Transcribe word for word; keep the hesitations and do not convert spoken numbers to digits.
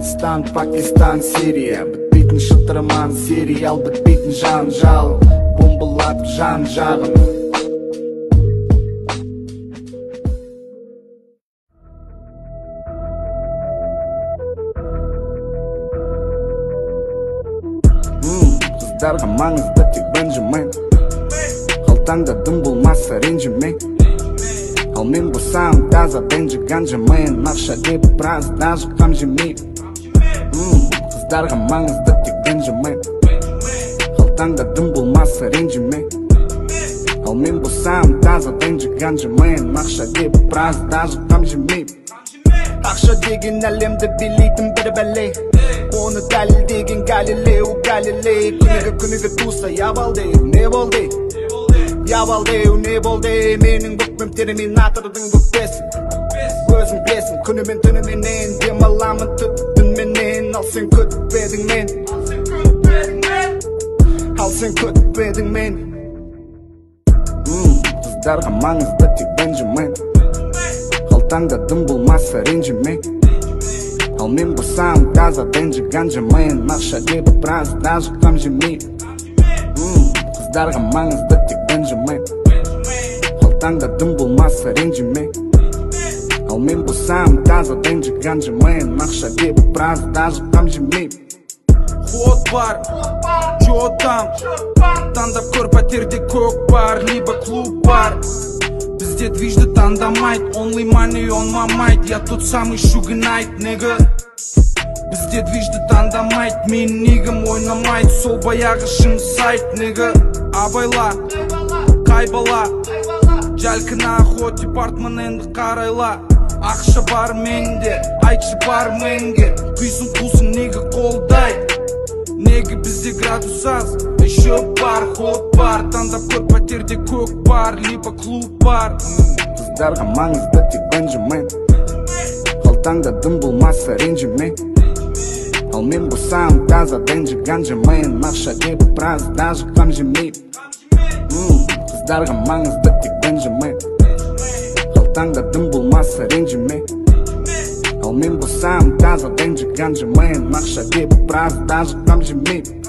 Afghanistan, Pakistan, Siriya. Bitbейтін шытырман сериал, бітпейтін жанжал, бомбалатып жан-жағын. Қыздарға маңызды тек ренжімен, қалтаңда дым болмаса ренжіме. Ал мен болсам таза бенжіған жамайын, ақша деп біраз даже қам жемей. Қыздарға маңызды тек ренжімен, қалтаңда дым болмаса ренжіме. Ал мен болсам таза бенжіған жамайын, ақша деп біраз даже қам жемей. Ақша деген әлемді билейтін бір бәле, оны дәлелдеген Галилео Галилей. Күнігі күнігі туса ябалды, не болды? Ябалды, не болды? Менің бүкпем терминатордың бүкпесін, өзің білесің. Күнімен түніменен демаламын түптінменен. Ал сен күтпедің мен, ал сен күтпедің мен. Қыздарға маңызды тек ренжімен, қалтаңда дым болмаса ренжіме. Ал мен болсам таза ренжіған жамайын, ақша деп біраз даже қам жемей. Қыздарға маңызды тек ренжімен, қалтаңда дым болмаса ренжіме. Ал мен болсам таза ренжіған жамайын, ақша деп біраз даже қам жемей. Ход бар, жо там, таңдап көр пәтерде көк бар, либо клуб бар. Бізде движді таңдамайд, only money on my mind. Я тот самый Sugar Knight, nigga. Бізде движді таңдамайд, мен нигім ойнамайд, сол баяғы шым сайт, nigga. Абайла, қайбала, жәлкін охот департман енді қарайла. Ақша бар менде, айтшы бар менге, күйсін қусын неге қолдайды. Неге бізде градус аз, еще бар, ход бар, таңдап көр пәтерде көк бар, либо клуб бар. Қыздарға маңызды тек ренжімен, қалтаңда дым болмаса ренжіме. Ал мен болсам таза ренжіған жамайын, ақша деп біраз даже қам жемей. Қыздарға маңызды тек ренжімен, қалтаңда дым болмаса ренжіме. Ал мен болсам таза ренжіған жамайын, ақша деп біраз даже қам жемей.